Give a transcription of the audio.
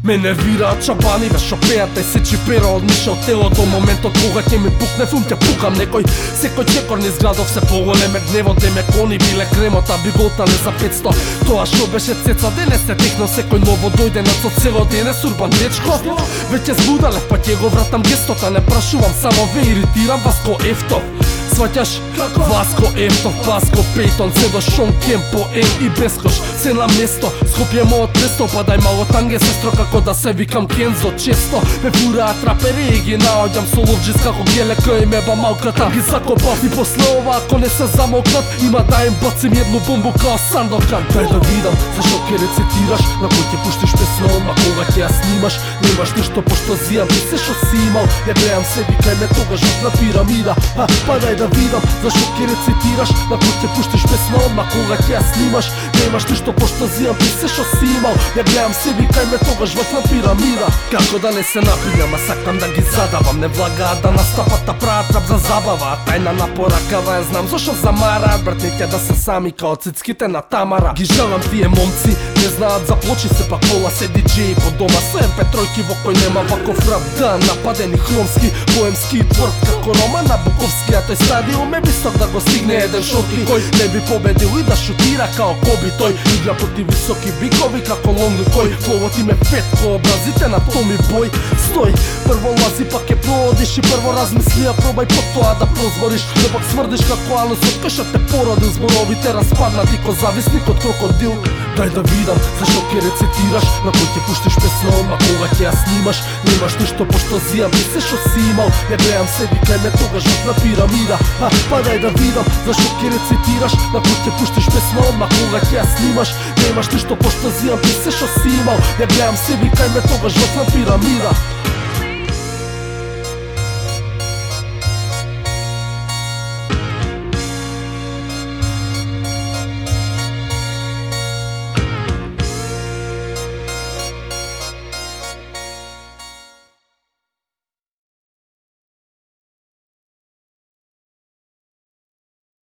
Ме нервираат чабаниве шо пеат и се чипера од миша од тело до моментот кога ќе ми пукне фум, ќе пукам некој. Секој чекор низ градов се поголем е гневот, деме кони биле кремота, би голтале за 500. Тоа шо беше цеца, денес се техно, секој ново дојде на со цело денес урбан дечко. Веќе збудале, па ќе го вратам гестота, не прашувам, само ве иритирам Васко Ефтов. Сваќаш? Васко Ефтов, Васко Пейтон, се до Шон Кемпо, и Бескош, се на место. Скопје мојот место, па дај мало танге сестро, како да се викам Кензо често. Ме фураат рапери и ги наоѓам со ловџис како геле кој ме ба малката. Ги закопав и после ова ако не се замокнат, има да им бацим едну бомбу као Сандокан. Дај да видам зашто ќе рецитираш, на кој ќе пуштиш песна, одма кога ќе ја снимаш. Немаш ништо пошто зијам ти се шо си имал. Ја гледам се викај ме тогаш на пирамида. Па дај да видам зашто ќе рецитираш, на кој ќе пуштиш песна, одма кога ќе ја снимаш. Немаш ништо пошто зијам ти се шо си имал. Ја гледам се викај ме тогаш на пирамида. Како да не се напињам, а сакам да ги задавам. Не влагаат да настапат, да прават рап за забава. Тајна на поракава ја знам зашо замараат, братните да се сами као цицките на Тамара. Ги жалам тие момци, не знаат за плочи, се пак кола се диджеи по дома со MP3 во кој нема ваков рап. Да, нападени хромски, поемски тврд како Рома на Буковски, а тој стадиум е висок да го стигне еден шорти кој не би победил и да шутира као Коби. Тој игра против високи бикови како Лонги кој. Фловот им е фет ко образите на Томи Бој. Стој, прво лази пак ќе проводиш и прво размисли, а пробај потоа да прозвориш. Но пак смрдиш како анус од каша те породил, зборовите распаднати ко зависник од крокодил. Дај да видам зашто ќе рецитираш, на кој ќе пуштиш песна, одма кога ќе ја снимаш. Немаш ништо пошто зијам ти се шо си имал. Ја гледам се викај ме тогаш на пирамида. Па дај да видам зашто ќе рецитираш, на кој ќе пуштиш песна, одма кога ќе ја снимаш. Немаш ништо пошто зијам ти се шо си имал. Ја гледам се викај ме тогаш на пирамида.